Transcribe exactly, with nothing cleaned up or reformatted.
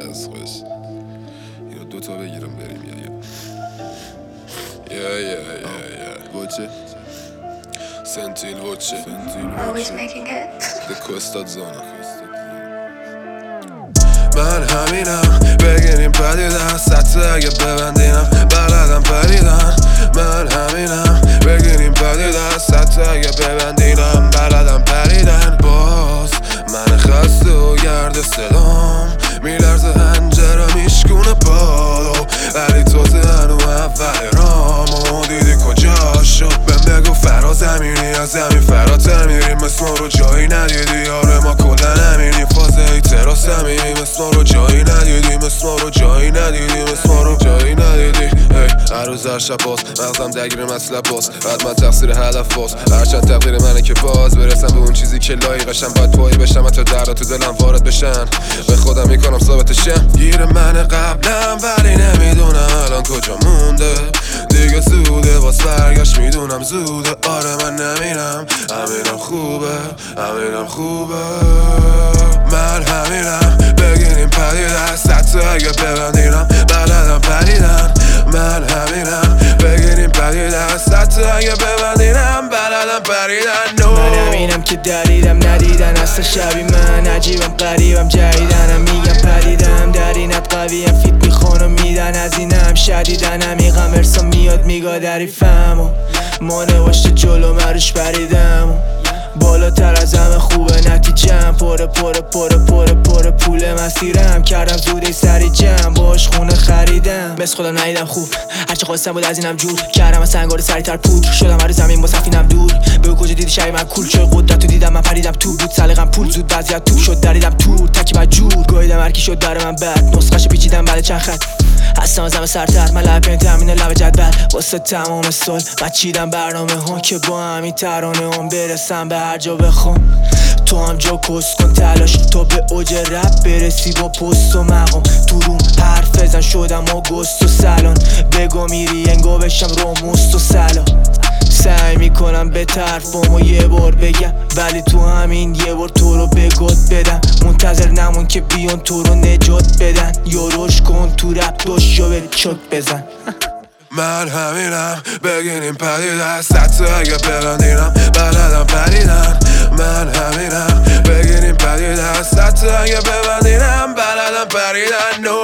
از خوش اینو دوتا بگیرم بریم یا یا یا یا یا وچه سنتیل وچه Always making it. دکوستاد زانا من همینم بگیریم پدیدن سطح اگه ببندینم بلدم پریدن من همینم بگیریم پدیدن سطح اگه ببندینم بلدم پریدن باز من خسته و گرد صدام میلرزه هنجره میشکونه بالو ولی تو هنو اول رامو دیدی کجا شد بهم بگو فرا زمینی از زمین فراتر میریم مثل ما رو جایی ندیدی آره ما کلا همینیم فازه ای تراس همینیم مثل ما رو جایی ندیدی مثل ما رو جایی ندیدی مثل ما رو جایی ندیدی هر روز هر شب باز مغزم درگیر مطلب باز حتما تقصیر هدف باز هرچند تقدیر منه که باز برسم به اون چیزی که لایقشم باید پایی بشم حتی درها تو دلم وارد بشن به خودم میکنم ثابتشم گیر من قبلم ولی نمیدونم الان کجا مونده دیگه زوده واس برگشت میدونم زوده آره من نمیرم همینم خوبه همینم خوبه من همینم بگیریم پدیدن سطح اگه ببندینم بلدم پریدن من همینم بگیریم پدیدن سطح اگه ببندینم بلدم پریدن no. من همینم که دریدم ندیدن اصلا شبی من عجیبم قریبم جدیدنم میگم پریدم در اینت قویم فیت میخونم میدن از اینم شدیدن عمیقم ارسا میاد میگا دریفم و ما نوشته جلو مروش پریدم بالاتر از همه خوبه نتیجم پره پره پره پره پره پول مسیرم کردم زوده سری جم باش خونه خریدم مثل خودم ندیدم خوب هرچی خواستم بود از اینم جور کردم از سنگار سری تر پودر شدم هر زمین با سفینم دور بگو کجا دیدی شبی من کول شد قدرتو دیدم من پریدم تو بود سلیقم پول زود وضعیت توپ شد دریدم تور تکی مجور گاییدم هرکی شد برای من بد نسخش پیچیدم بعد چند خط هستم از همه سرتر من لب پنت همینه لب جدول واسه تمام سال من چیدم برنامه هم که با همین ترانه هم برسم به هر جا بخوام تو هم جا کس کن تلاش تا به اوج رپ برسی با پست و مقام تو روم حرف بزن شدم آگوست و سلان بگو میری انگو بشم روموست و سلام سعی میکنم به طرفم و یه بار بگم ولی تو همین یه بار تو رو بگات بدم منتظر نمون که بیان تو رو نجات بدن یا روش کن تو رپ دوش یا به چک بزن من همینم بگیریم پدیدن سطح اگه ببندینم بلدم پریدن من همینم بگیریم پدیدن سطح اگه ببندینم بلدم پریدن no.